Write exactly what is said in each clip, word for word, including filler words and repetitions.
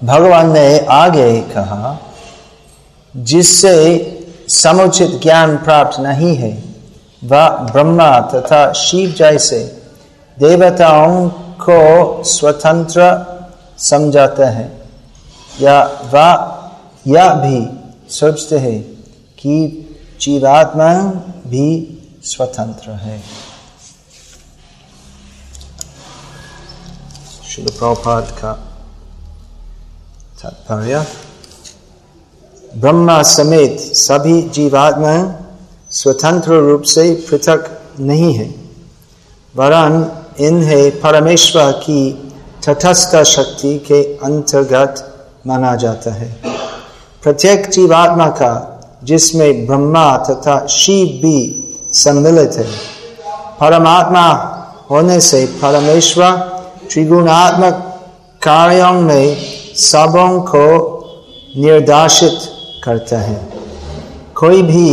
भगवान ने आगे कहा, जिससे समुचित ज्ञान प्राप्त नहीं है वह ब्रह्मा तथा शिव जैसे देवताओं को स्वतंत्र समझाता है, या वह यह भी सोचते हैं कि जीवात्मा भी स्वतंत्र है। श्रील प्रभुपाद का तात्पर्य, ब्रह्मा समेत सभी जीवात्मा स्वतंत्र रूप से पृथक नहीं है, वरन इन्हें परमेश्वर की तटस्थ शक्ति के अंतर्गत माना जाता है। प्रत्येक जीवात्मा का, जिसमें ब्रह्मा तथा शिव भी सम्मिलित है, परमात्मा होने से परमेश्वर त्रिगुणात्मक कार्यों में सबों को निर्देशित करता है। कोई भी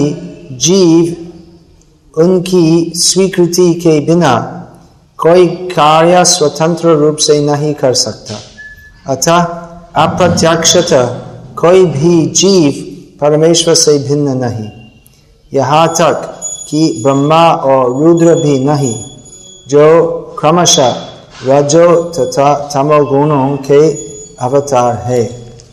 जीव उनकी स्वीकृति के बिना कोई कार्य स्वतंत्र रूप से नहीं कर सकता। अतः अप्रत्यक्षतः कोई भी जीव परमेश्वर से भिन्न नहीं, यहाँ तक कि ब्रह्मा और रुद्र भी नहीं, जो क्रमशः रजो तथा तमो गुणों के अवतार है।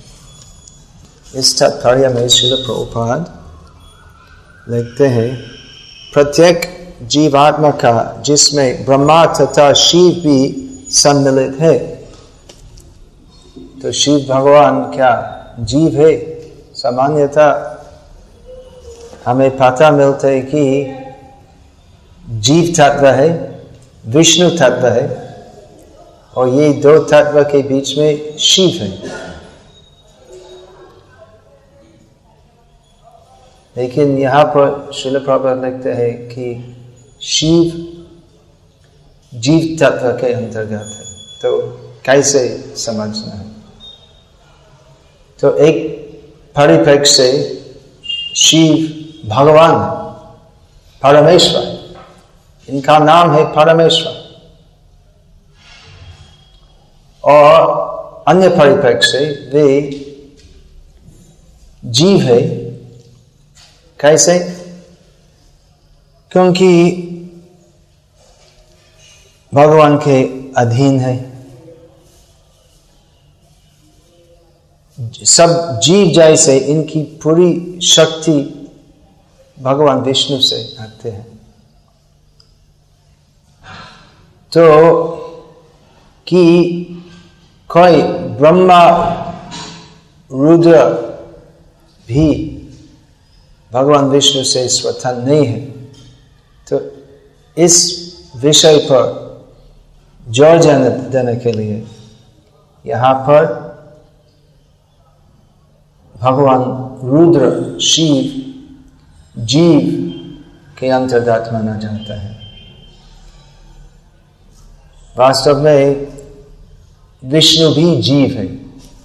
इस तात्पर्य में श्रील प्रभुपाद लिखते हैं, प्रत्येक जीवात्मा का, जिसमें ब्रह्मा तथा शिव भी सम्मिलित है। तो शिव भगवान क्या जीव है? सामान्यतः हमें पता मिलता है कि जीव तत्व है, विष्णु तत्व है, और ये दो तत्व के बीच में शिव है। लेकिन यहाँ पर श्रील प्रभुपाद लिखते हैं कि शिव जीव तत्व के अंतर्गत है। तो कैसे समझना है? तो एक परिप्रेक्ष्य से शिव भगवान, परमेश्वर, इनका नाम है परमेश्वर। और अन्य परिप्रेक्ष्य से वे जीव है। कैसे? क्योंकि भगवान के अधीन है। सब जीव जैसे इनकी पूरी शक्ति भगवान विष्णु से आते हैं। तो कि कोई ब्रह्मा रुद्र भी भगवान विष्णु से स्वतंत्र नहीं है, तो इस विषय पर जोर देने के लिए यहाँ पर भगवान रुद्र शिव जीव के अंतर्गत माना जाता है। वास्तव में विष्णु भी जीव है।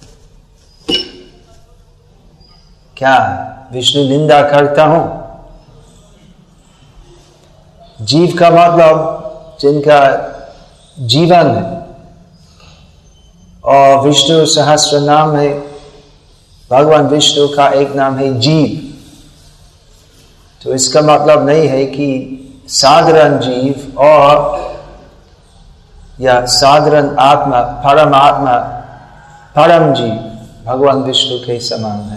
क्या विष्णु निंदा करता हूं? जीव का मतलब जिनका जीवन है, और विष्णु सहस्र नाम है, भगवान विष्णु का एक नाम है जीव। तो इसका मतलब नहीं है कि साधारण जीव और या साधारण आत्मा, परमात्मा, परम जीव भगवान विष्णु के समान है।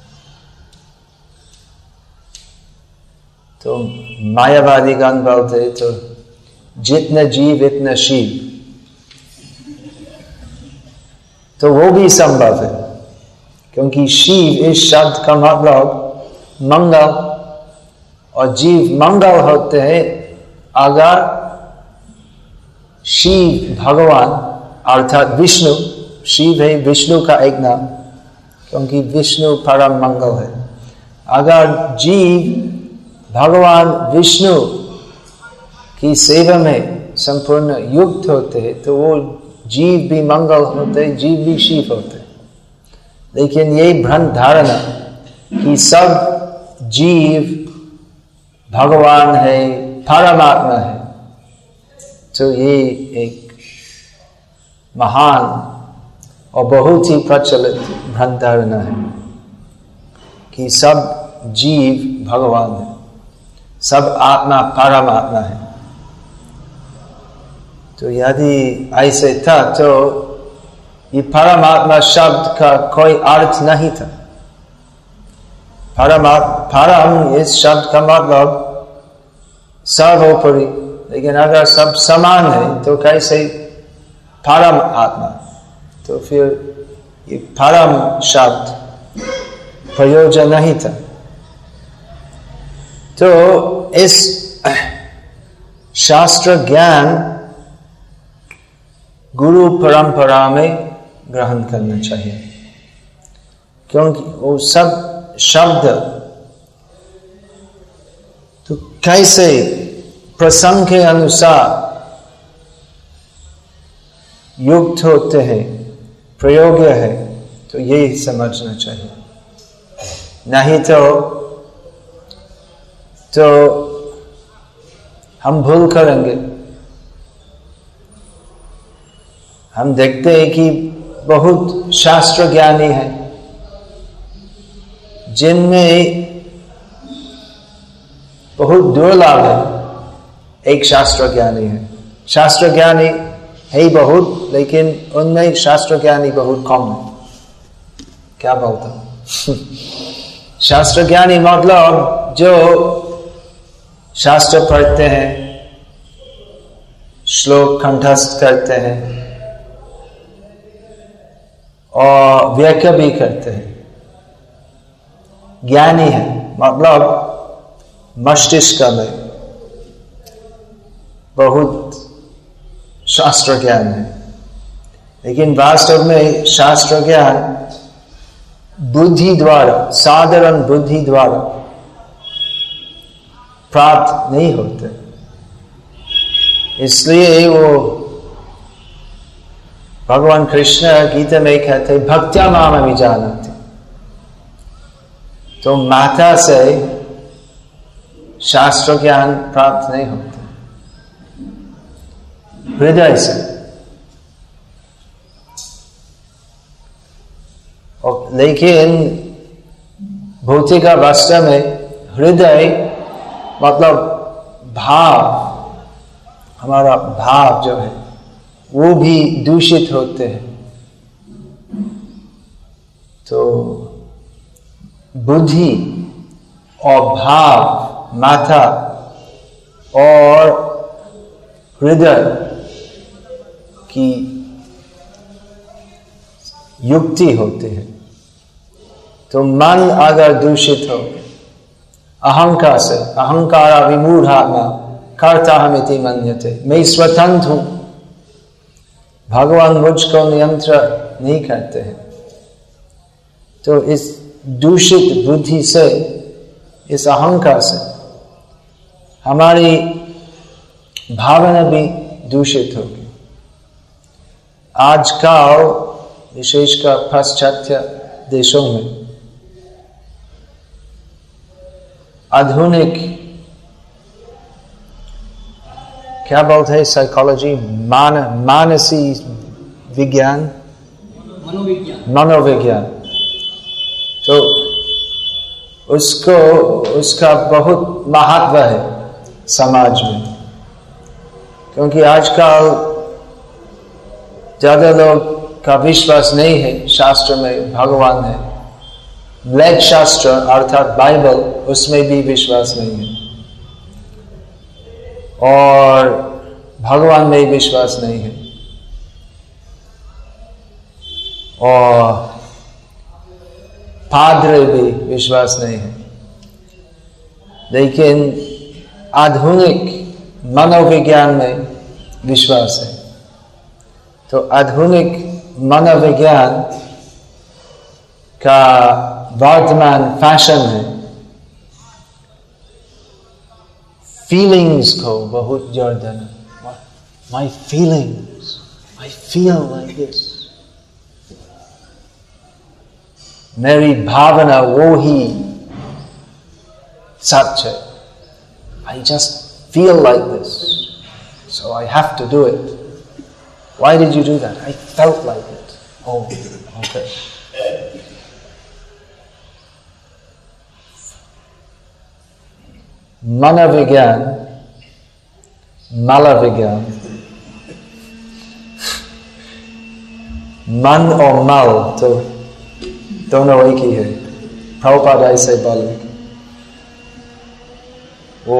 तो मायावादी गण बोलते तो जितना जीव इतना शिव, तो वो भी संभव है, क्योंकि शिव इस शब्द का मतलब मंगल, और जीव मंगल होते हैं अगर शिव भगवान अर्थात विष्णु, शिव है विष्णु का एक नाम, क्योंकि विष्णु परम मंगल है। अगर जीव भगवान विष्णु की सेवा में संपूर्ण युक्त होते हैं, तो वो जीव भी मंगल होते हैं, जीव भी शिव होते हैं। लेकिन ये भ्रम धारणा कि सब जीव भगवान है, परमात्मा है, तो ये एक महान और बहुत ही प्रचलित भ्रम धारणा है कि सब जीव भगवान है, सब आत्मा परमात्मा है। तो यदि ऐसे था तो ये परमात्मा शब्द का कोई अर्थ नहीं था। परमात्मा, परम इस शब्द का मतलब सर्वोपरि, लेकिन अगर सब समान है तो कैसे परम आत्मा? तो फिर ये परम शब्द प्रयोजन नहीं था। तो इस शास्त्र ज्ञान गुरु परंपरा में ग्रहण करना चाहिए, क्योंकि वो सब शब्द तो कैसे प्रसंग के अनुसार युक्त होते हैं, प्रयोग्य है, तो यही समझना चाहिए। नहीं तो तो हम भूल करेंगे। हम देखते हैं कि बहुत शास्त्र ज्ञानी हैं जिनमें बहुत दुर्लभ है एक शास्त्र ज्ञानी है। शास्त्र ज्ञानी है बहुत, लेकिन उनमें शास्त्र ज्ञानी बहुत कम है। क्या बोलता हूं? शास्त्र ज्ञानी मतलब जो शास्त्र पढ़ते हैं, श्लोक कंठस्थ करते हैं और व्याख्या भी करते हैं। ज्ञानी है मतलब मस्तिष्क में बहुत शास्त्र ज्ञान है, लेकिन वास्तव में शास्त्र ज्ञान बुद्धि द्वारा, साधारण बुद्धि द्वारा प्राप्त नहीं होते। इसलिए वो भगवान कृष्ण गीता में कहते भक्त्या माम अभिजानन्ति। तो माता से शास्त्र ज्ञान प्राप्त नहीं होता, हृदय से। और लेकिन भौतिक अवस्था में हृदय मतलब भाव, हमारा भाव जो है वो भी दूषित होते हैं। तो बुद्धि और भाव, माथा और हृदय की युक्ति होती है। तो मन अगर दूषित हो अहंकार से, अहंकार विमूढ़ात्मा कर्ता हमिति मन्यते, मैं स्वतंत्र हूं, भगवान मुझको नियंत्रण नहीं करते हैं। तो इस दूषित बुद्धि से, इस अहंकार से हमारी भावना भी दूषित होगी। आजकल विशेषकर पाश्चात्य देशों में आधुनिक क्या बोलते हैं साइकोलॉजी, मान मानसी विज्ञान, मनोविज्ञान मनोविज्ञान तो उसको उसका बहुत महत्व है समाज में, क्योंकि आजकल ज्यादा लोग का विश्वास नहीं है शास्त्र में भगवान है। लेख शास्त्र अर्थात बाइबल, उसमें भी विश्वास नहीं है और भगवान में विश्वास नहीं है। और पाद्रे भी विश्वास नहीं है। लेकिन आधुनिक मनोविज्ञान में विश्वास है। तो आधुनिक मनोविज्ञान का वर्तमान फैशन है फीलिंग्स को बहुत जोर देना। My feelings, I feel like this, मेरी भावना वो ही सच है। I just feel like this, so I have to do it. Why did you do that? I felt like it. Oh, okay. मनोविज्ञान, मलविज्ञान, मन और मल तो दोनों एक ही है। प्रभुपाद ऐसे बोले वो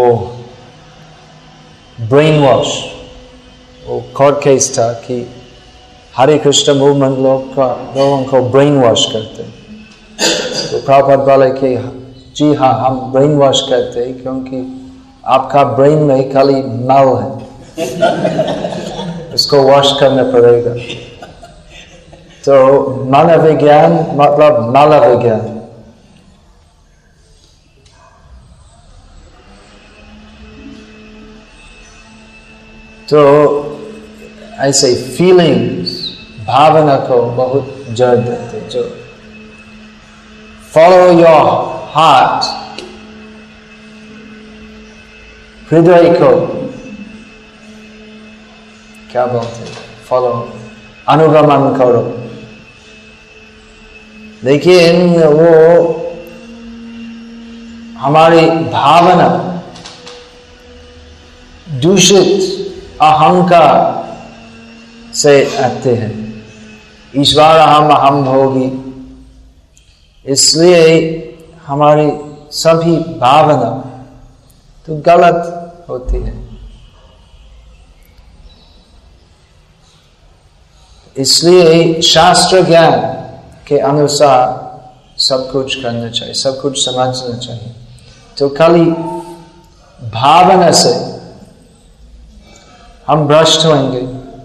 ब्रेन वॉश, वो कोर्ट केस था कि हरे कृष्ण मूवमेंट लोग का लोगों को ब्रेन वॉश करते। तो प्रभुपाद बोले कि जी हाँ, हम ब्रेन वॉश करते हैं क्योंकि आपका ब्रेन में खाली मल है, उसको वॉश करना पड़ेगा। तो मनोविज्ञान मतलब मलविज्ञान। तो ऐसे फीलिंग्स, भावना को बहुत जोर देते। जो फॉलो योर हार्ट, हृदय को क्या बोलते, फॉलो, अनुगमन करो। लेकिन वो हमारी भावना दूषित अहंकार से आते हैं। ईश्वर हम हम होगी, इसलिए हमारी सभी भावना तो गलत होती है। इसलिए शास्त्र ज्ञान के अनुसार सब कुछ करना चाहिए, सब कुछ समझना चाहिए। तो खाली भावना से हम भ्रष्ट होंगे।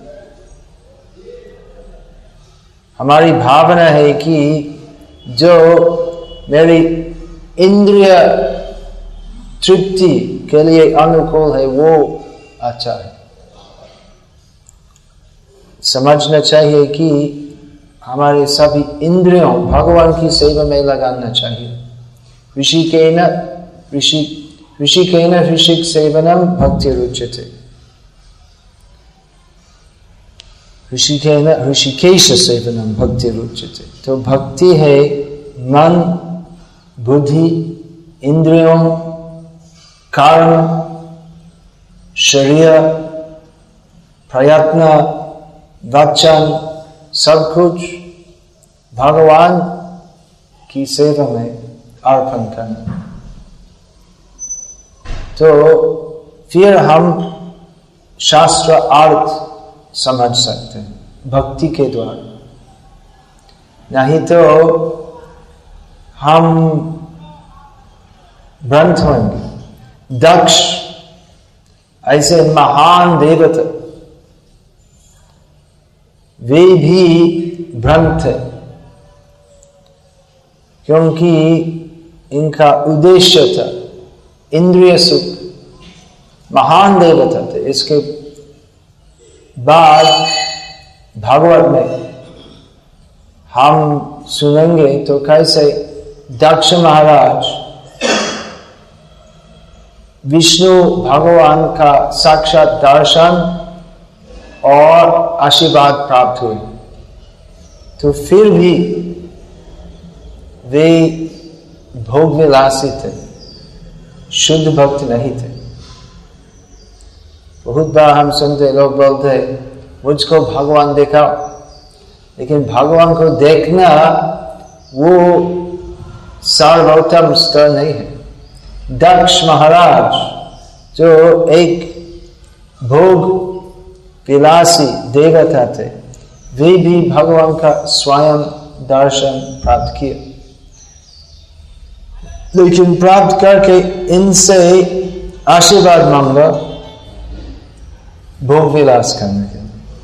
हमारी भावना है कि जो मेरी इंद्रिय तृप्ति के लिए अनुकूल है वो अच्छा है। समझना चाहिए कि हमारे सभी इंद्रियों भगवान की सेवा में लगाना चाहिए। ऋषिकेन ऋषि ऋषिकेन ऋषिक सेवनम भक्ति रुच्यते। ऋषिकेन ऋषिकेश सेवनम भक्ति रुच्यते। तो भक्ति है मन, बुद्धि, इंद्रियों, कर्म, शरीर, प्रयत्न, वचन, सब कुछ भगवान की सेवा में अर्पण करना। तो फिर हम शास्त्र अर्थ समझ सकते हैं भक्ति के द्वारा। नहीं तो हम भ्रंत होंगे। दक्ष ऐसे महान देवता वे भी भ्रंत थे, क्योंकि इनका उद्देश्य था इंद्रिय सुख। महान देवता थे। इसके बाद भागवत में हम सुनेंगे तो कैसे दक्ष महाराज विष्णु भगवान का साक्षात दर्शन और आशीर्वाद प्राप्त हुए, तो फिर भी वे भोग विलासी थे, शुद्ध भक्त नहीं थे। बहुत बार हम सुनते लोग बोलते मुझको भगवान दिखाओ, लेकिन भगवान को देखना वो सर्वोत्तम स्तर नहीं है। दक्ष महाराज जो एक भोग विलासी देवता थे, वे भी भगवान का स्वयं दर्शन प्राप्त किए, लेकिन प्राप्त करके इनसे आशीर्वाद मांगा भोग विलास करने के।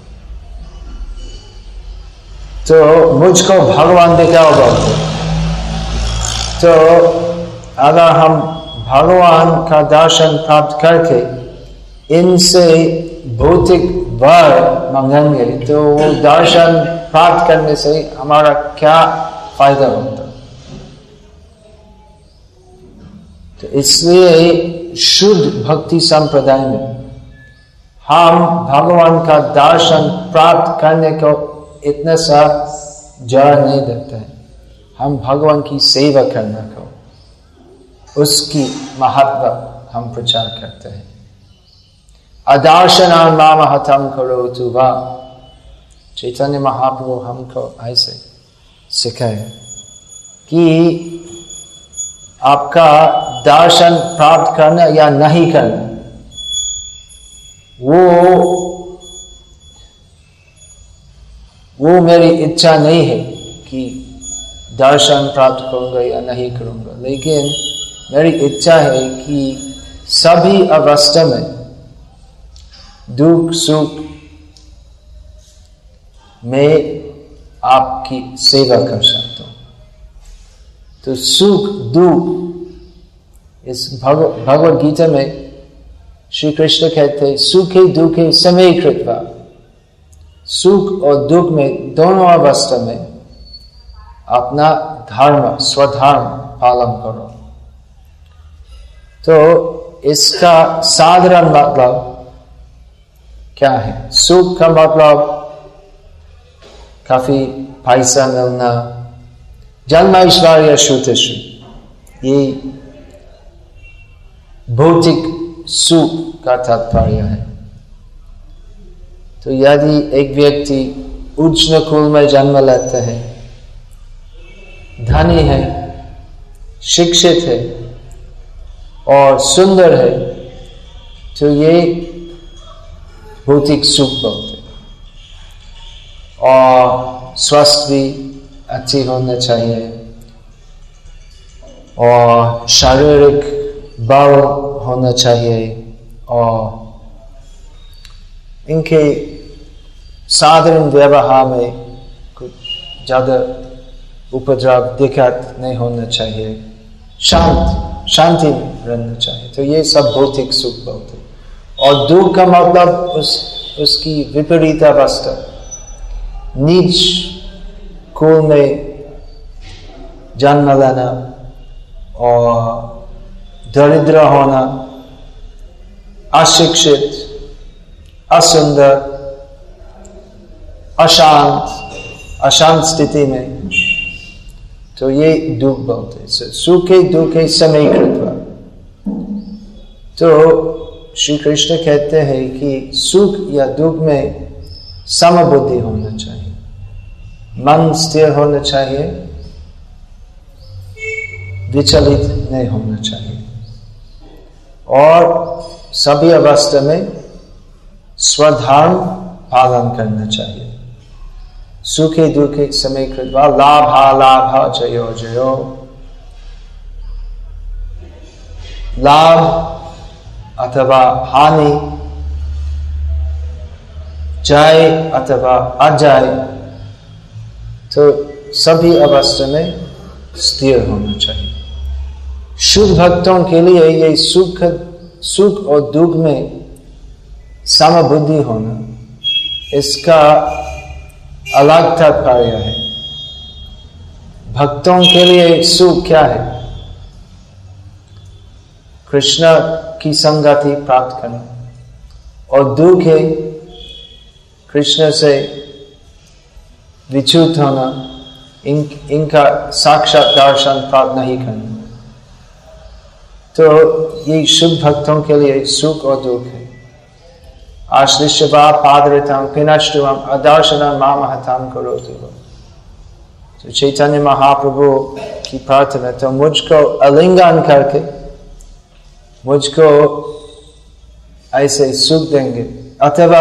तो मुझको भगवान दिखाओ बोलते। तो अगर हम भगवान का दर्शन प्राप्त करके इनसे भौतिक वर मांगेंगे तो वो दर्शन प्राप्त करने से हमारा क्या फायदा होता। तो इसलिए शुद्ध भक्ति संप्रदाय में हम भगवान का दर्शन प्राप्त करने को इतना सा जड़ नहीं देते हैं, हम भगवान की सेवा करना को, उसकी महत्व हम प्रचार करते हैं। अदार्शना माम हतम करोतु वा, चैतन्य महाप्रभु हमको ऐसे सिखाए कि आपका दर्शन प्राप्त करना या नहीं करना, वो वो मेरी इच्छा नहीं है कि दर्शन प्राप्त करूंगा या नहीं करूंगा, लेकिन मेरी इच्छा है कि सभी अवस्था में दुख सुख में आपकी सेवा कर सकता हूं। तो सुख दुख, इस भगवद गीता में श्री कृष्ण कहते हैं सुखे दुखे समय कृत्वा, सुख और दुख में दोनों अवस्था में अपना धर्म स्वधर्म पालन करो। तो इसका साधारण मतलब क्या है? सुख का मतलब काफी पैसा मिलना, जन्म ऐश्वर्य श्रुतिश्री, ये भौतिक सुख का तात्पर्य है। तो यदि एक व्यक्ति उच्च कुल में जन्म लेता है, धनी है, शिक्षित है और सुंदर है, तो ये भौतिक सुख बोलते। और स्वास्थ्य भी अच्छी होना चाहिए और शारीरिक बल होना चाहिए और इनके साधारण व्यवहार में कुछ ज्यादा उपद्रव दिक्कत नहीं होना चाहिए, शांत शांति रहना चाहिए। तो ये सब भौतिक सुख बोलते। और दुख का मतलब उस उसकी विपरीत अवस्था, नीच कुल में जन्म लेना और दरिद्र होना, अशिक्षित, असुंदर, अशांत अशांत स्थिति में, तो ये दुख बोलते। सुखे दुखे समय कृत्वा। तो श्री कृष्ण कहते हैं कि सुख या दुख में समबुद्धि होना चाहिए, मन स्थिर होना चाहिए, विचलित नहीं होना चाहिए और सभी अवस्था में स्वधर्म पालन करना चाहिए। सुखे दुखे समय कृत्वा लाभा लाभा जयो जयो। लाभ अथवा हानि, जय अथवा अजय, तो सभी अवस्था में स्थिर होना चाहिए। शुद्ध भक्तों के लिए ये सुख सुख और दुख में समबुद्धि होना, इसका अलग तात्पर्य है। भक्तों के लिए सुख क्या है? कृष्ण की संगति प्राप्त करना, और दुख है कृष्ण से विच्युत होना, इन इनका साक्षात दर्शन प्राप्त नहीं करना। तो ये शुद्ध भक्तों के लिए सुख और दुख है। आश्रिष्यवा पादरितम पिनष्टुम अदर्शनम माम हतम करोतु। तो चैतन्य महाप्रभु की प्रार्थना, तो मुझको आलिंगन करके मुझको ऐसे सुख देंगे, अथवा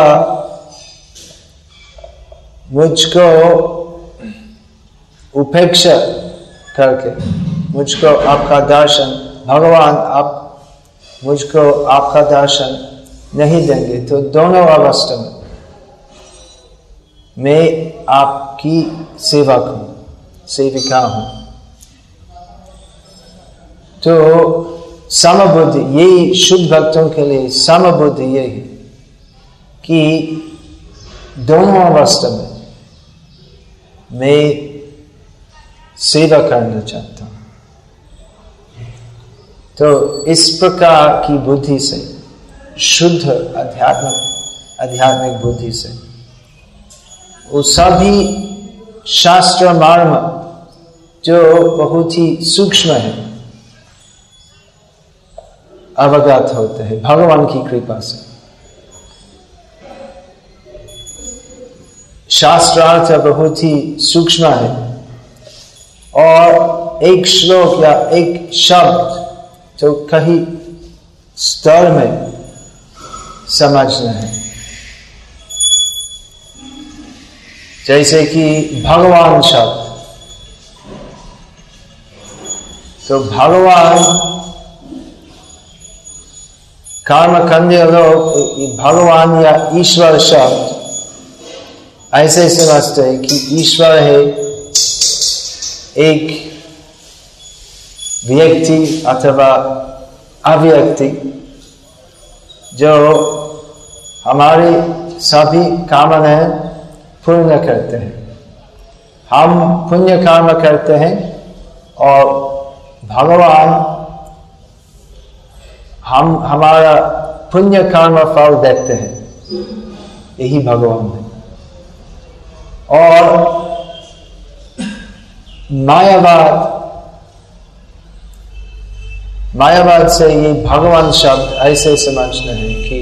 मुझको उपेक्षा करके मुझको आपका दर्शन, भगवान आप मुझको आपका दर्शन नहीं देंगे, तो दोनों अवस्था में मैं आपकी सेवक हूं, सेविका हूं। तो समबुद्धि, यही शुद्ध भक्तों के लिए समबुद्धि यही है कि दोनों अवस्था में मैं सेवा करना चाहता हूं। तो इस प्रकार की बुद्धि से, शुद्ध आध्यात्मिक आध्यात्मिक बुद्धि से, वो सभी शास्त्र मर्म जो बहुत ही सूक्ष्म है अवगत होते हैं भगवान की कृपा से। शास्त्रार्थ बहुत ही सूक्ष्म है और एक श्लोक या एक शब्द तो कहीं स्तर में समझना है। जैसे कि भगवान शब्द, तो भगवान कर्मकंडीय लोग भगवान या ईश्वर शब्द ऐसे समझते हैं कि ईश्वर है एक व्यक्ति अथवा अव्यक्ति जो हमारे सभी कामनाएं पूर्ण करते हैं। हम पुण्य कर्म करते हैं और भगवान हम हमारा पुण्य कर्म फल देते हैं, यही भगवान है। और मायावाद मायावाद से ये भगवान शब्द ऐसे समझना है कि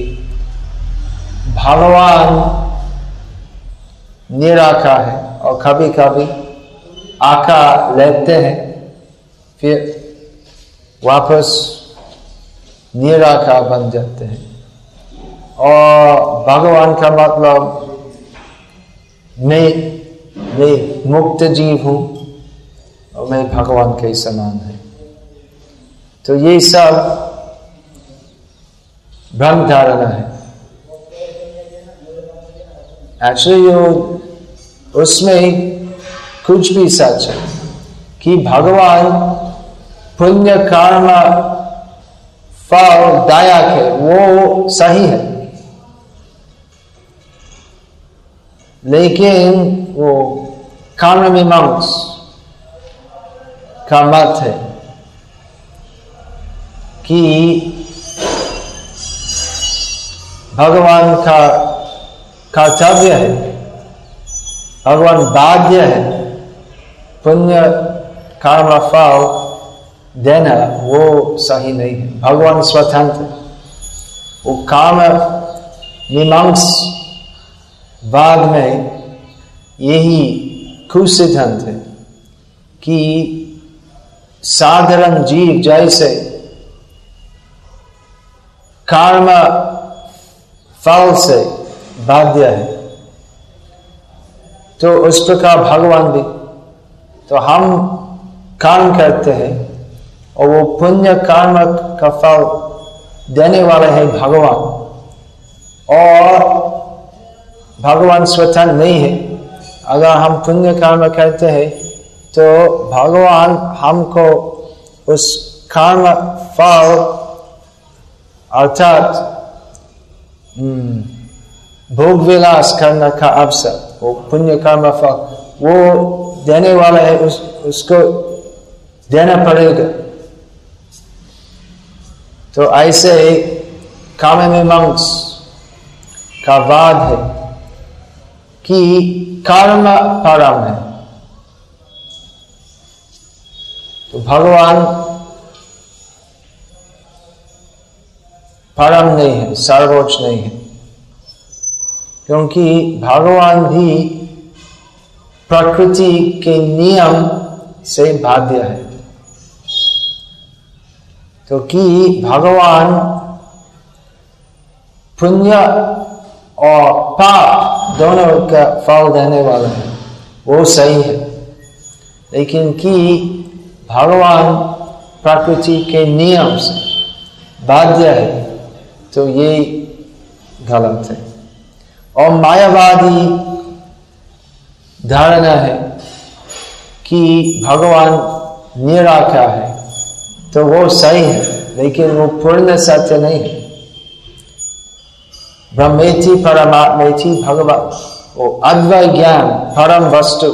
भगवान निराकार है और कभी कभी आकार लेते हैं फिर वापस निराकार बन जाते हैं। और भगवान का मतलब मैं मैं मुक्त जीव हूं और मैं भगवान के समान है। तो ये सब भ्रम धारणा है। एक्चुअली उसमें कुछ भी सच है कि भगवान पुण्य कर्म फल दायक है, वो सही है, लेकिन वो कर्म मीमांस का मत है कि भगवान का कर्तव्य है, भगवान बाध्य है पुण्य कर्म फल देना, वो सही नहीं है। भगवान स्वतंत्र, वो काम मीमांस बाद में यही कुसिद्धांत है कि साधारण जीव जैसे कर्म फल से बाध्य है, तो उस प्रकार भगवान भी। तो हम कर्म करते हैं और वो पुण्य कर्म का फल देने वाले हैं भगवान, और भगवान स्वतंत्र नहीं है। अगर हम पुण्य कर्म करते हैं तो भगवान हमको उस कर्म फल अर्थात भोग विलास करने का अवसर, वो पुण्य कर्म फल वो देने वाला है, उस, उसको देना पड़ेगा। तो ऐसे काम मीमांस का वाद है कि कर्म परम है। तो भगवान परम नहीं है, सर्वोच्च नहीं है, क्योंकि भगवान भी प्रकृति के नियम से बाध्य है। तो कि भगवान पुण्य और पाप दोनों का फल देने वाला है, वो सही है, लेकिन कि भगवान प्रकृति के नियम से बाध्य है, तो ये गलत है। और मायावादी धारणा है कि भगवान निराकार है, तो वो सही है, लेकिन वो पूर्ण सत्य नहीं है। ब्रह्मेति परमात्मेति भगवान, वो अद्वैत ज्ञान परम वस्तु,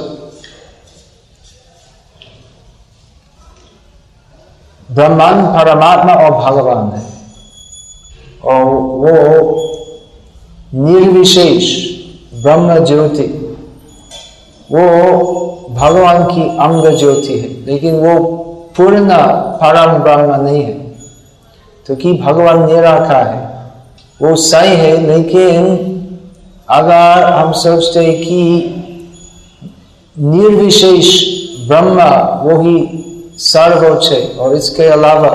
ब्रह्मांड परमात्मा और भगवान है, और वो निर्विशेष ब्रह्म ज्योति वो भगवान की अंग ज्योति है, लेकिन वो पूर्ण परम ब्रह्म नहीं है। तो कि भगवान निराकार है, वो सही है, लेकिन अगर हम सोचते हैं कि निर्विशेष ब्रह्म वो ही सर्वोच्च है और इसके अलावा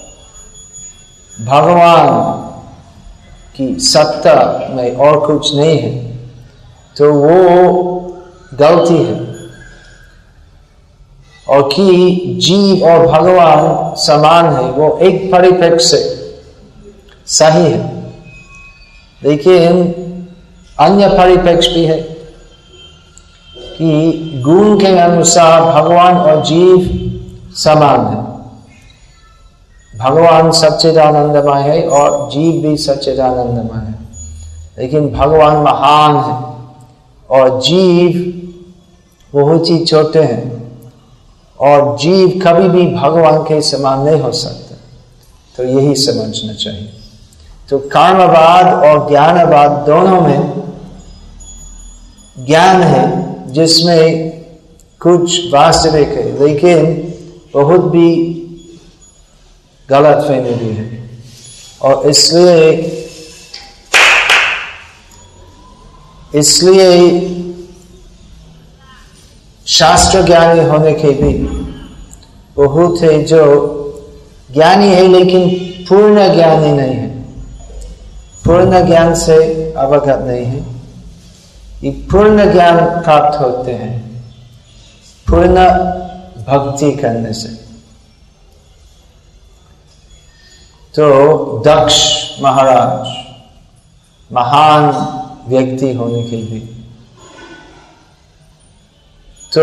भगवान की सत्ता में और कुछ नहीं है, तो वो गलती है। और कि जीव और भगवान समान है, वो एक परिप्रेक्ष्य से सही है, लेकिन अन्य परिप्रेक्ष्य भी है कि गुण के अनुसार भगवान और जीव समान है। भगवान सच्चिदानंदमय है और जीव भी सच्चिदानंदमय है, लेकिन भगवान महान है और जीव बहुत ही छोटे हैं, और जीव कभी भी भगवान के समान नहीं हो सकते। तो यही समझना चाहिए। तो कर्मवाद और ज्ञानवाद दोनों में ज्ञान है जिसमें कुछ वास्तविक है, लेकिन बहुत भी गलत फहमी भी है। और इसलिए इसलिए शास्त्र ज्ञानी होने के भी बहुत है जो ज्ञानी है लेकिन पूर्ण ज्ञानी नहीं है, पूर्ण ज्ञान से अवगत नहीं है। ये पूर्ण ज्ञान प्राप्त होते हैं पूर्ण भक्ति करने से। तो दक्ष महाराज महान व्यक्ति होने के भी तो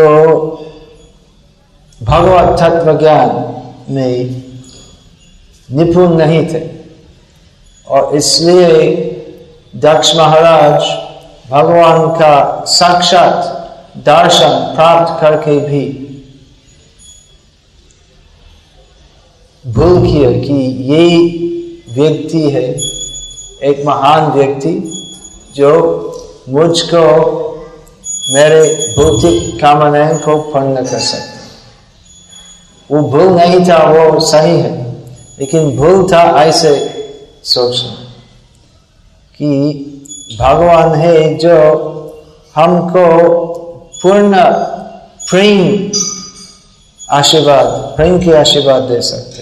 भगवत तत्व ज्ञान में निपुण नहीं थे, और इसलिए दक्ष महाराज भगवान का साक्षात दर्शन प्राप्त करके भी भूल किया कि ये व्यक्ति है एक महान व्यक्ति जो मुझको मेरे भौतिक कामनाएं को पूर्ण कर सकते। वो भूल नहीं था, वो सही है, लेकिन भूल था ऐसे सोचना कि भगवान है जो हमको पूर्ण प्रेम आशीर्वाद प्रेम की आशीर्वाद दे सकते।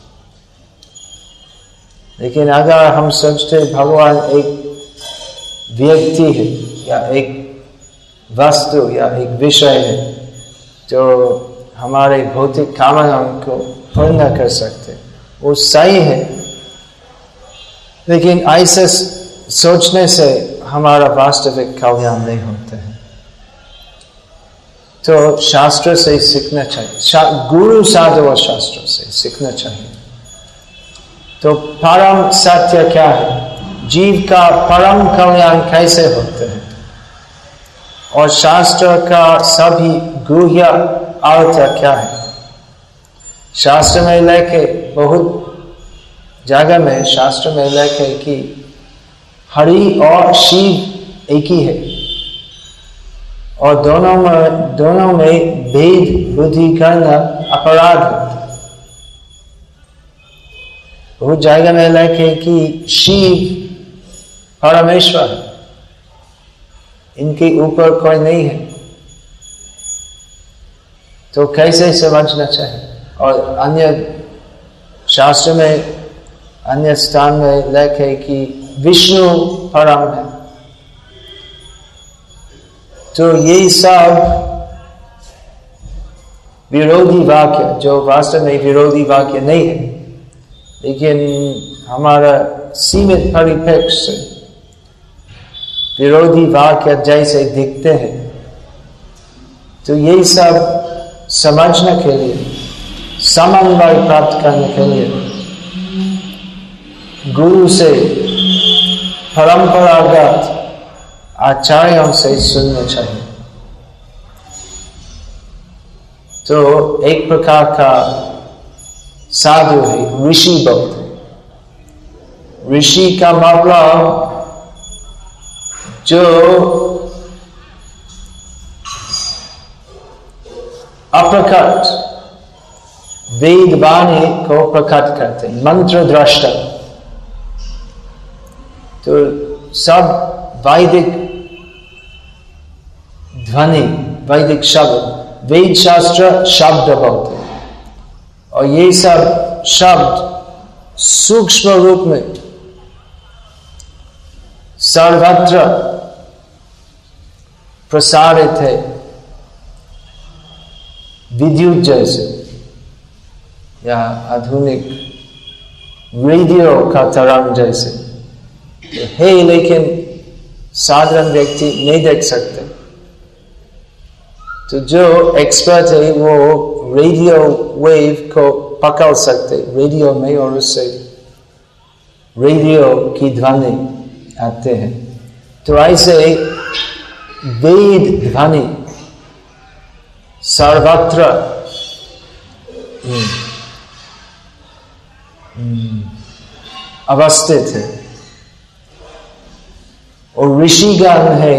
लेकिन अगर हम सोचते भगवान एक व्यक्ति है या एक वस्तु या एक विषय है जो हमारे भौतिक कामनाओं को पूर्ण कर सकते, वो सही है, लेकिन ऐसे सोचने से हमारा वास्तविक कल्याण नहीं होता है। तो शास्त्र से सीखना चाहिए, गुरु साधु और शास्त्र से सीखना चाहिए। तो परम सत्य क्या है, जीव का परम कल्याण कैसे होते हैं, और शास्त्र का सभी गुह्य अर्थ क्या है। शास्त्र में लिखे, बहुत जगह में शास्त्र में लिखे कि हरि और शिव एक ही है, और दोनों में दोनों में भेद बुद्धि करना अपराध है। बहुत जगह में लिखे कि शिव परमेश्वर है, इनके ऊपर कोई नहीं है। तो कैसे समझना चाहिए। और अन्य शास्त्र में अन्य स्थान में लिखे कि विष्णु परम है। तो ये सब विरोधी वाक्य, जो वास्तव में विरोधी वाक्य नहीं है, लेकिन हमारा सीमित परिप्रेक्ष्य से विरोधी वाक्य जैसे दिखते हैं। तो यही सब समझने के लिए, समन्वय प्राप्त करने के लिए गुरु से, परंपरागत आचार्यों से सुनना चाहिए। तो एक प्रकार का साधु है, ऋषि भक्त। ऋषि का मतलब जो अप्रकट वेद वाणी को प्रकट करते, मंत्र दृष्टा। तो सब वैदिक ध्वनि, वैदिक शब्द, वेद शास्त्र शब्द बोलते, और ये सब शब्द सूक्ष्म रूप में सर्वत्र प्रसारित है, विद्युत जैसे या आधुनिक रेडियो का तरंग जैसे है, लेकिन साधारण व्यक्ति नहीं देख सकते। तो जो एक्सपर्ट है वो रेडियो वेव को पकड़ सकते रेडियो में, और उससे रेडियो की ध्वनि आते हैं। तो ऐसे वेद ध्वनि सर्वत्र अवस्थित है, और ऋषिगण है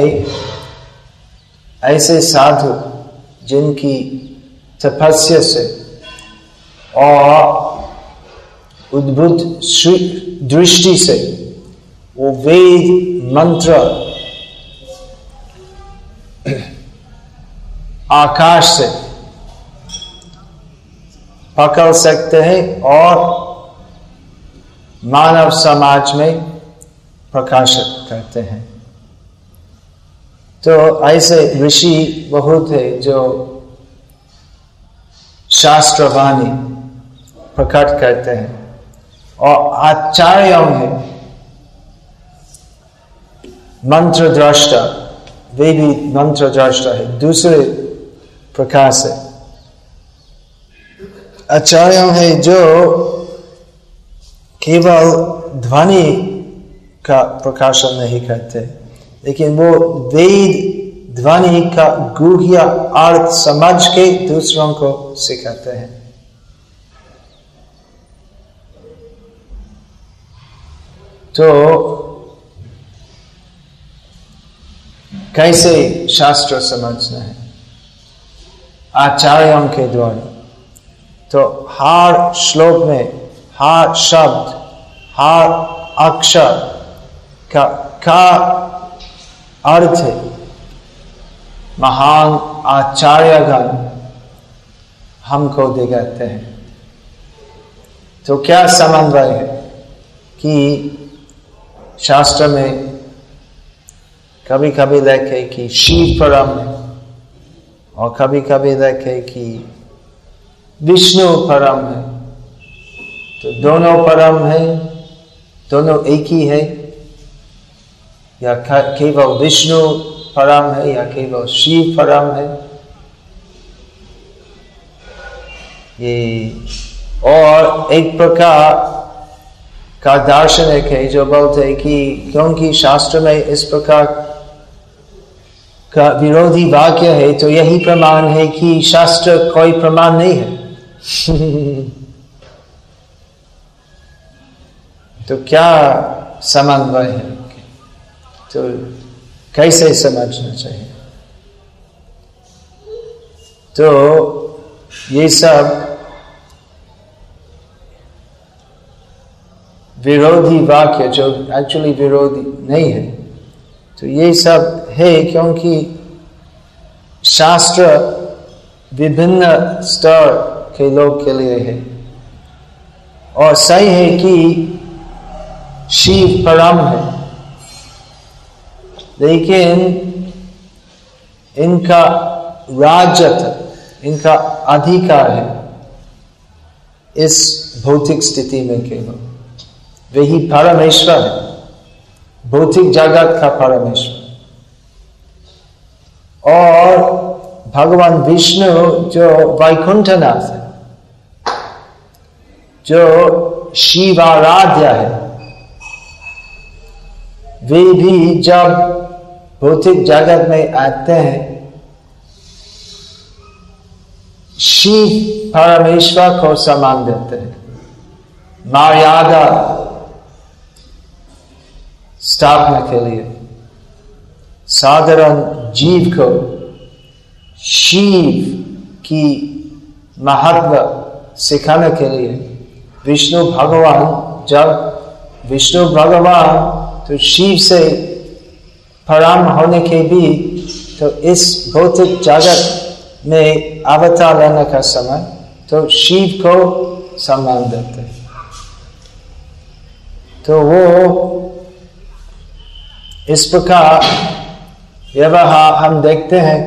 ऐसे साधु जिनकी तपस्या से और उद्भुत दृष्टि से वो वेद मंत्र आकाश से पकड़ सकते हैं और मानव समाज में प्रकाशित करते हैं। तो ऐसे ऋषि बहुत है जो शास्त्रवाणी प्रकट करते हैं, और आचार्य है मंत्र दृष्टा, वे भी मंत्र दृष्टा है दूसरे प्रकार से। आचार्य है जो केवल ध्वनि का प्रकाशन नहीं करते, लेकिन वो वेद ध्वनि का गूढ़ अर्थ समझ के दूसरों को सिखाते हैं। तो कैसे शास्त्र समझना है? आचार्यों के द्वारा। तो हर श्लोक में हर शब्द, हर अक्षर का का अर्थ है महान आचार्यगण हमको दिखाते हैं। तो क्या समन्वय है कि शास्त्र में कभी कभी लिखे कि शिव परम है, और कभी कभी लिखे कि विष्णु परम है। तो दोनों परम है, दोनों एक ही है, या केवल विष्णु परम है या केवल शिव परम है? ये और एक प्रकार का दार्शनिक है जो बोलते हैं कि क्योंकि शास्त्र में इस प्रकार का विरोधी वाक्य है, तो यही प्रमाण है कि शास्त्र कोई प्रमाण नहीं है। तो क्या समन्वय है? तो कैसे समझना चाहिए? तो ये सब विरोधी वाक्य जो एक्चुअली विरोधी नहीं है, तो ये सब है क्योंकि शास्त्र विभिन्न स्तर के लोग के लिए है। और सही है कि शिव परम है, लेकिन इनका राज्यत्व, इनका अधिकार है इस भौतिक स्थिति में केवल। वही परमेश्वर है, भौतिक जगत का परमेश्वर। और भगवान विष्णु जो वैकुंठनाथ है, जो शिवाराध्य है, वे भी जब भौतिक जगत में आते हैं, शिव परमेश्वर को सम्मान देते हैं, मर्यादा स्थापना के लिए साधारण जीव को शिव की महत्व सिखाने के लिए विष्णु भगवान, जब विष्णु भगवान तो शिव से परम होने के भी तो इस भौतिक जगत में अवतार लेने का समय तो शिव को सम्मान देते। तो वो इस प्रकार व्यवहार हम देखते हैं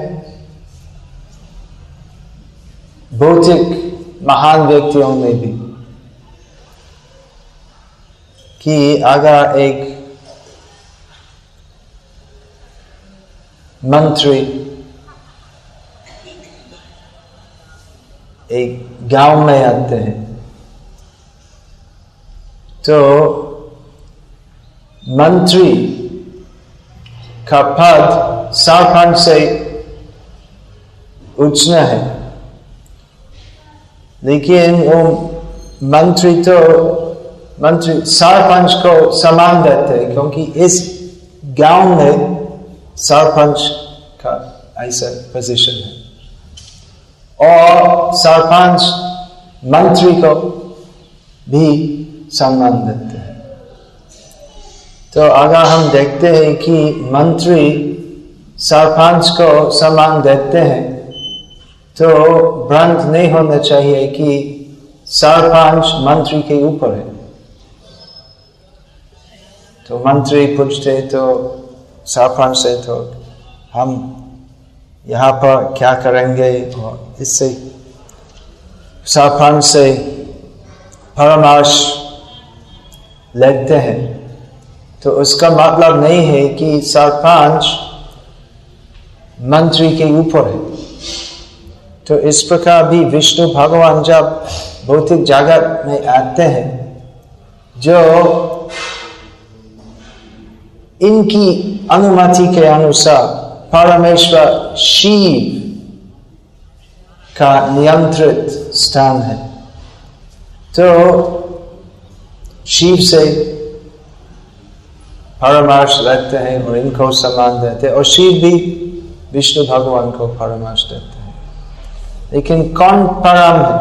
भौतिक महान व्यक्तियों में भी, कि अगर एक मंत्री एक गांव में आते हैं तो मंत्री का पद सरपंच से उच्च है, लेकिन वो मंत्री तो मंत्री सरपंच को सम्मान देते हैं, क्योंकि इस गांव में सरपंच का ऐसा पोजीशन है और सरपंच मंत्री को भी सम्मान देते हैं। तो अगर हम देखते हैं कि मंत्री सरपंच को सम्मान देते हैं तो भ्रांत नहीं होना चाहिए कि सरपंच मंत्री के ऊपर है। तो मंत्री पूछते तो सरपंच से तो हम यहाँ पर क्या करेंगे, और इससे सरपंच से परामर्श लेते हैं, तो उसका मतलब नहीं है कि सरपंच मंत्री के ऊपर है। तो इस प्रकार भी विष्णु भगवान जब भौतिक जगत में आते हैं, जो इनकी अनुमति के अनुसार परमेश्वर शिव का नियंत्रित स्थान है, तो शिव से परामर्श लेते हैं और इनको सम्मान देते हैं, और शिव भी विष्णु भगवान को परामर्श देते हैं। लेकिन कौन परम है,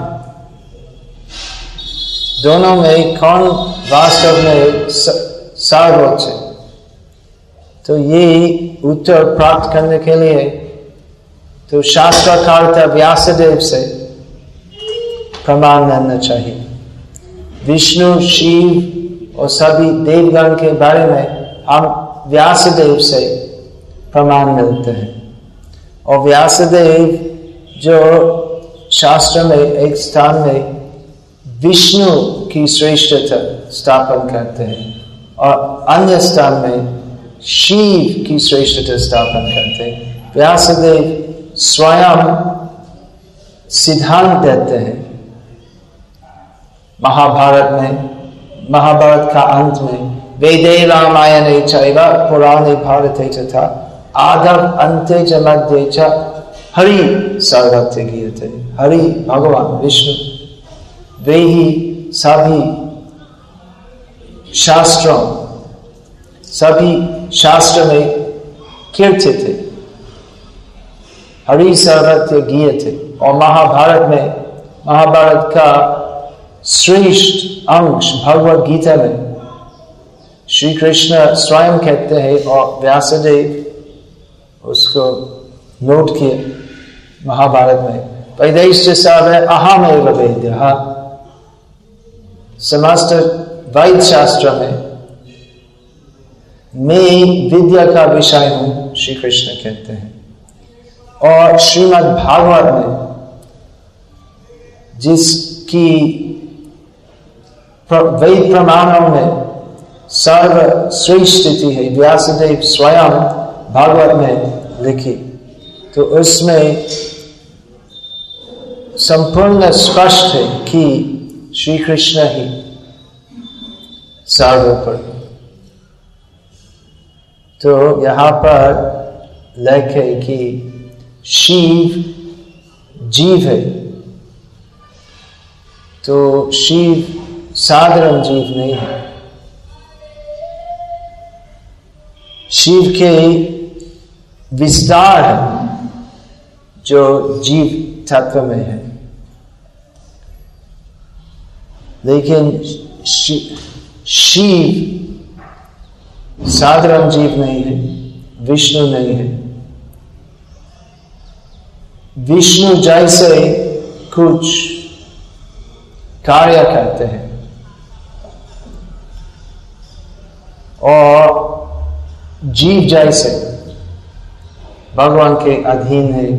दोनों में कौन वास्तव में सर्वोच्च है, तो ये उत्तर प्राप्त करने के लिए तो शास्त्रकर्ता व्यासदेव से प्रमाण लेना चाहिए। विष्णु, शिव और सभी देवगण के बारे में हम व्यासदेव से प्रमाण मिलते हैं, और व्यासदेव जो शास्त्र में एक स्थान में विष्णु की श्रेष्ठता स्थापन करते हैं और अन्य स्थान में शिव की श्रेष्ठता स्थापन करते हैं। व्यासदेव स्वयं सिद्धांत देते हैं महाभारत में, महाभारत का अंत में, वेदे रामायणे चैव पुराणे भारते तथा आदौ अन्ते च मध्ये च हरि सर्वत्र गीयते। हरि भगवान विष्णु, वे ही सभी शास्त्रों सभी शास्त्र में कीर्तित थे, हरि सर्वत्र गीयते। और महाभारत में, महाभारत का श्रेष्ठ अंश भगवद गीता में श्री कृष्ण स्वयं कहते हैं, और व्यासदेव उसको नोट किए महाभारत में, वैदेश्च सर्वे अहमेव वेद्यः। समस्त वैद शास्त्र में मैं विद्या का विषय हूं, श्री कृष्ण कहते हैं। और श्रीमद् भागवत में जिसकी वैद प्रमाणों में सर्वश्रेष्ठ स्थिति है, व्यासदेव स्वयं भागवत में लिखी, तो उसमें संपूर्ण स्पष्ट है कि श्री कृष्ण ही सर्वोपरि। तो यहां पर लिखे कि शिव जीव है, तो शिव साधारण जीव नहीं है। शिव के विस्तार है जो जीव तत्व में है, लेकिन शिव साधारण जीव नहीं है, विष्णु नहीं है। विष्णु जैसे कुछ कार्य करते हैं और जीव जैसे भगवान के अधीन है,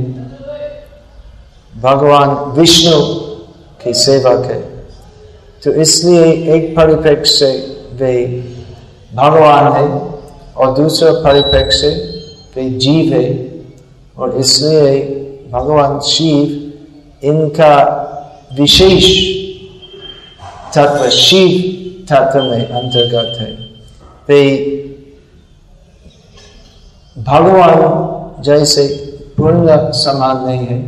भगवान विष्णु की सेवक है। तो इसलिए एक परिप्रेक्ष्य से वे भगवान है और दूसरा परिप्रेक्ष्य से वे जीव है, और इसलिए भगवान शिव इनका विशेष तत्व शिव तत्व में अंतर्गत है। वे भगवान जैसे पूर्ण समान नहीं है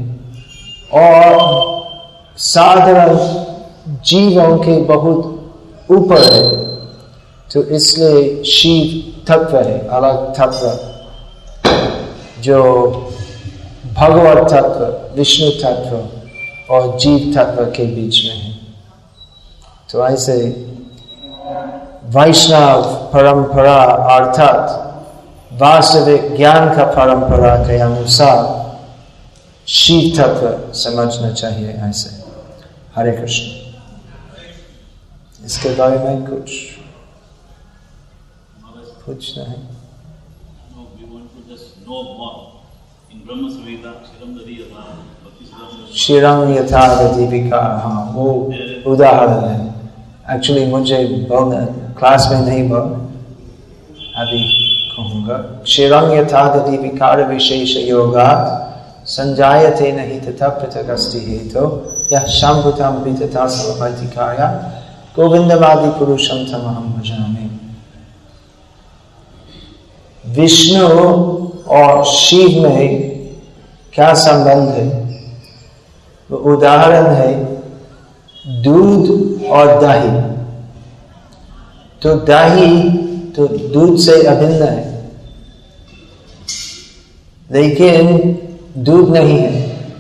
और साधारण जीवों के बहुत ऊपर है। तो इसलिए शिव तत्व है, अलग तत्व जो भगवत तत्व, विष्णु तत्व और जीव तत्व के बीच में है। तो ऐसे वैष्णव परंपरा अर्थात वास्तविक ज्ञान का परंपरा के अनुसार शिव तत्व समझना चाहिए। ऐसे हरे कृष्ण। इसके बारे में कुछ पूछना है? शिरंग यथा दीपिका, हाँ वो उदाहरण है। एक्चुअली मुझे बोलना क्लास में नहीं बोल, अभी कहूँगा। शिरंग यथा दीपिकार विशेष योगा संजायते नहीं तथा पृथक अस्ति हेतो यह शाम्भुतम भी तथा समपैति कार्या गोविंदमादि पुरुषम तमहम भजामि। विष्णु और शिव में क्या संबंध है? वो उदाहरण है दूध और दही। तो दही तो दूध से अभिन्न है, लेकिन दूध नहीं है।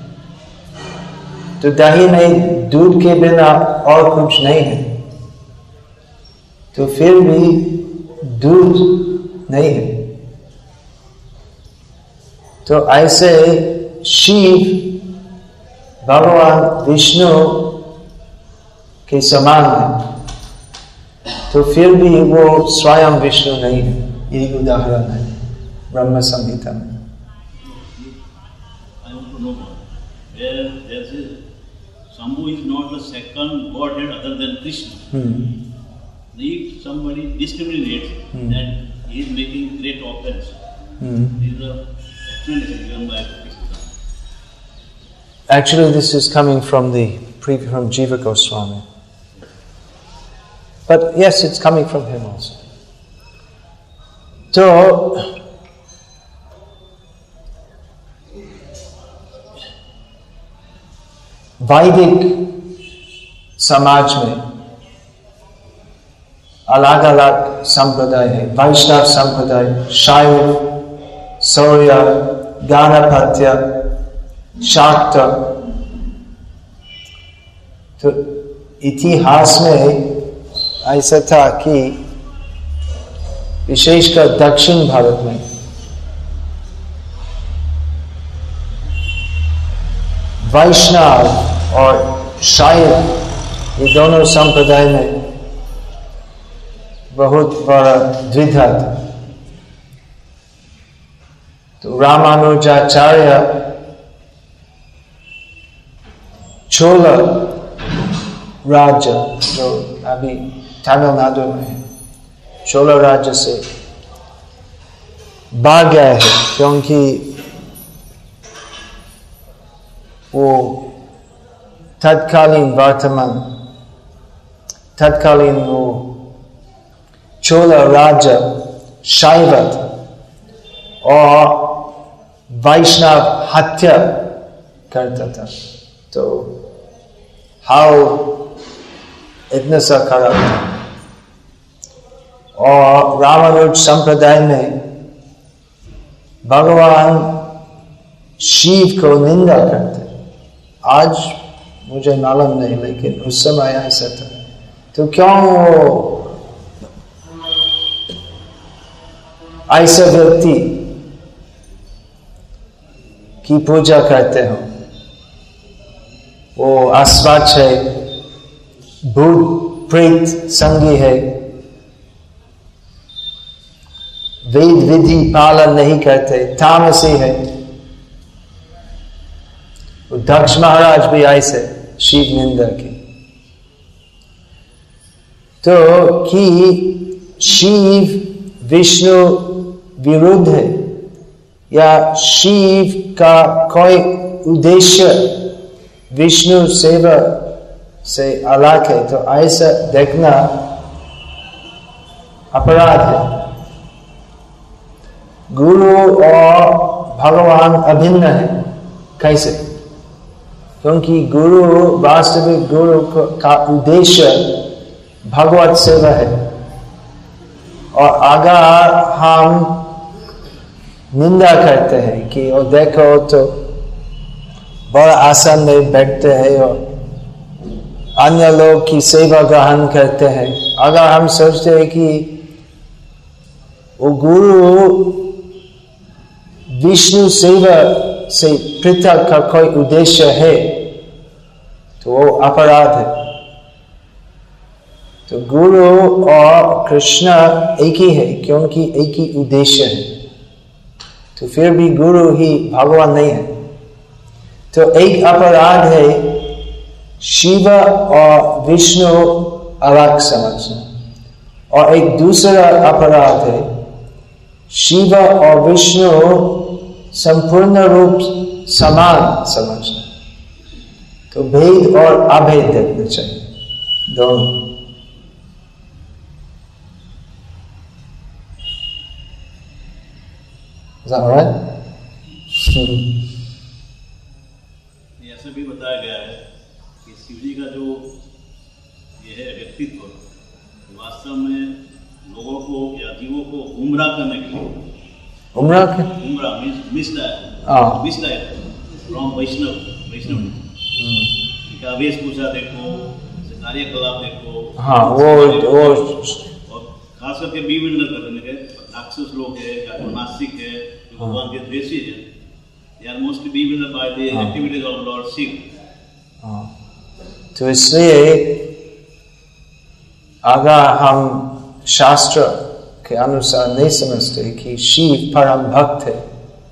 तो दही में दूध के बिना और कुछ नहीं है, तो फिर भी दूध नहीं है। तो ऐसे शिव भगवान विष्णु के समान है, तो फिर भी वो स्वयं विष्णु नहीं है। यही उदाहरण है ब्रह्म संहिता में। Shambhu is not the second godhead other than Krishna. Hmm. If somebody discriminates hmm. that he is making great offense, hmm. this is the explanation given by Krishna. Actually, this is coming from the from Jiva Goswami. But yes, it's coming from him also. So, वैदिक समाज में अलग अलग संप्रदाय है। वैष्णव संप्रदाय, शैव, शौर्य, गाणपत्य, शाक्त। तो इतिहास में ऐसा था कि विशेषकर दक्षिण भारत में वैष्णव और शैव ये दोनों संप्रदाय में बहुत बड़ा द्विधा था। तो रामानुजाचार्य चोल राज्य जो अभी तमिलनाडु में है, चोल राज्य से भाग गए हैं, क्योंकि वो तत्कालीन वर्तमान तत्कालीन वो चोल राज्य शैव और वैष्णव हत्या करता था। तो हाउ इतना सा खराब था। और रामानुज संप्रदाय में भगवान शिव को निंदा करते, आज मुझे मालूम नहीं, लेकिन उस समय ऐसा था। तो क्यों वो ऐसा व्यक्ति की पूजा करते हो? वो अस्वच्छ है, भूत प्रेत संगी है, वेद विधि पालन नहीं करते, तामसी है। दक्ष महाराज भी ऐसे शिव निंदा की। तो कि शिव विष्णु विरुद्ध है या शिव का कोई उद्देश्य विष्णु सेवा से अलग है, तो ऐसा देखना अपराध है। गुरु और भगवान अभिन्न है। कैसे? क्योंकि गुरु, वास्तविक गुरु का उद्देश्य भगवत सेवा है। और अगर हम निंदा करते हैं कि वो देखो तो बड़ा आसन में बैठते हैं और अन्य लोग की सेवा ग्रहण करते हैं, अगर हम सोचते हैं कि वो गुरु विष्णु सेवा से पृथक का कोई उद्देश्य है, तो वो अपराध है। तो गुरु और कृष्ण एक ही है, क्योंकि एक ही उद्देश्य है। तो फिर भी गुरु ही भगवान नहीं है। तो एक अपराध है शिव और विष्णु अलग समझना, और एक दूसरा अपराध है शिव और विष्णु संपूर्ण रूप समान समझना। तो भेद और अभेद देखना चाहिए दोनों। Is that all right? ऐसा भी बताया गया है कि शिव जी का जो ये है व्यक्तित्व, वास्तव में लोगों को या जीवों को गुमराह करने के लिए, गुमराह गुमराह मीन्स मिसडायरेक्ट, हाँ मिसडायरेक्ट फ्रॉम वैष्णव वैष्णव इनका वेशभूषा देखो, कार्यकलाप देखो, हाँ वो वो और खास करके विभिन्न करने के राक्षस लोग है या तो नास्तिक है जो भगवान के द्वेषी है, they are mostly bewildered by the activities of Lord Shiv. तो इसलिए अगर हम शास्त्र के अनुसार नहीं समझते कि शिव परम भक्त है,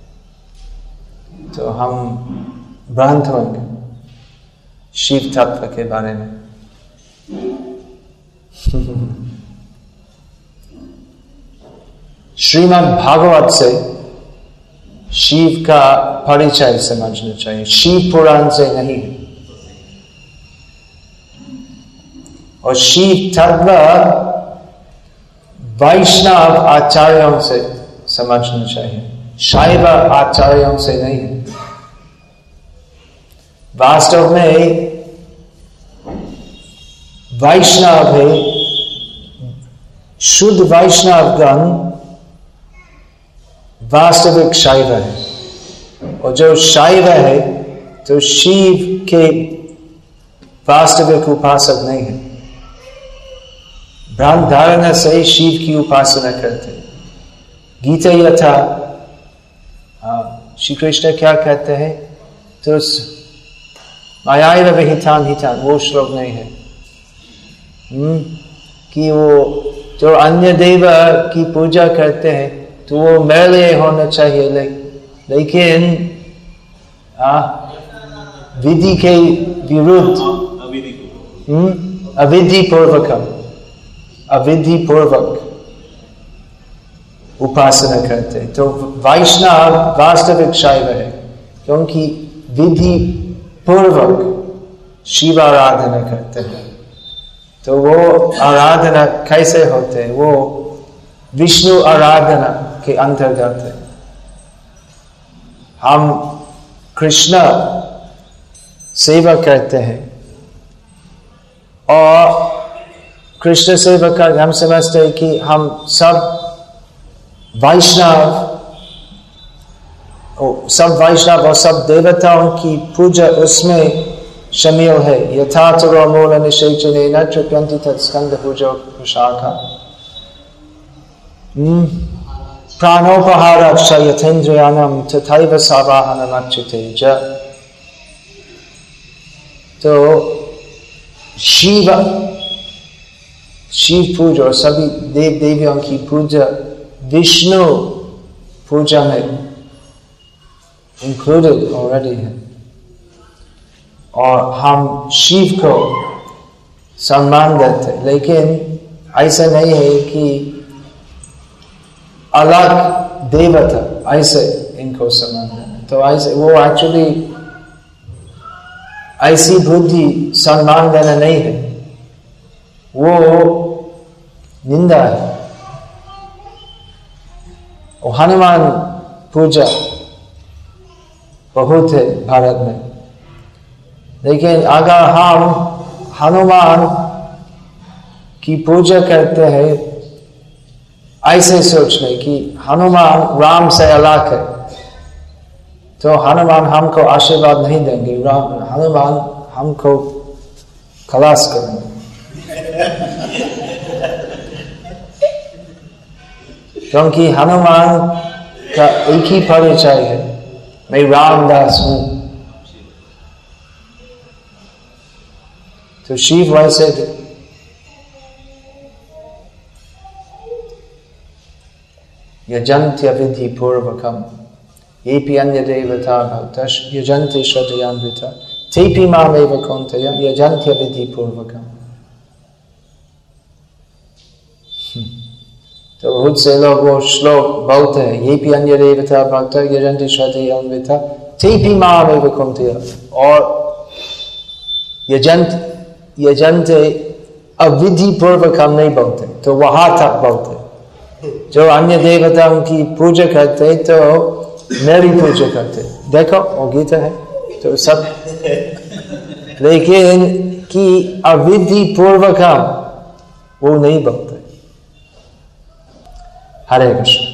तो हम भ्रांत होंगे शिव तत्व के बारे में। श्रीमद् भागवत से शिव का परिचय समझना चाहिए, शिव पुराण से नहीं। और शिव तत्व वैष्णव आचार्यों से समझना चाहिए, शैव आचार्यों से नहीं। वास्तव में वैष्णव है, शुद्ध वैष्णव गण वास्तविक शैव है, और जो शैव है तो शिव के वास्तविक उपासक नहीं है। भ्रांत धारणा से शिव की उपासना करते। गीता यथा श्री कृष्ण क्या कहते हैं? तो मायाय विहितान हितान, वो श्लोक नहीं है हम्म कि वो जो अन्य देव की पूजा करते हैं तो वो मेले होना चाहिए, ले, लेकिन आ, विधि के विरुद्ध, अविधि पूर्वकम अविधि पूर्वक उपासना करते। तो वैष्णव वास्तविक शैव है, क्योंकि विधि पूर्वक शिव आराधना करते हैं। तो वो आराधना कैसे होते? वो विष्णु आराधना के अंतर्गत है। हम कृष्ण सेवा करते हैं, और कृष्ण सेवा का हम समझते हैं कि हम सब वैष्णव सब वैष्णव और सब देवताओं की पूजा उसमें शामिल है। यथा तरो मूल निषेचने न तृप्यन्ति तत्स्कंद पूजो शाखा प्राणोपहारश्च यथेन्द्रियाणां तथैव सावाहनमच्युते च। तो शिव शिव पूजा और सभी देव देवियों की पूजा विष्णु पूजा में इंक्लूडेड ऑलरेडी है, और हम शिव को सम्मान देते, लेकिन ऐसा नहीं है कि अलग देवता ऐसे इनको सम्मान देते। तो ऐसे वो एक्चुअली ऐसी बुद्धि सम्मान देना नहीं है, वो निंदा है। और हनुमान पूजा बहुत है भारत में, लेकिन अगर हम हनुमान की पूजा करते हैं ऐसे सोचने कि हनुमान राम से अलग है, तो हनुमान हमको आशीर्वाद नहीं देंगे, राम हनुमान हमको खलास करेंगे। क्योंकि हनुमान का एक ही परिचय है, मैं रामदास हूं। तो शिव वैसे थे। यजन्त्य विधि पूर्वकम येऽपि अन्य देवता भक्तः यजन्ति श्रद्धयान्विता तेऽपि मामेव कौन्तेय यजन्त्य विधि पूर्वकम। तो बहुत से लोग वो श्लोक बोलते हैं, येऽपि अन्य देवता भक्तः यजन्ति श्रद्धयान्विता तेऽपि मामेव कौन्तेय, और यजन्त यजन्ते अविधि पूर्वकम नहीं बोलते, तो वहां तक बोलते। जो अन्य देवताओं की पूजा करते तो मेरी पूजा करते, देखो वो गीता है तो सब, लेकिन कि अविधि पूर्वकम वो नहीं बोलते। हरे कृष्ण।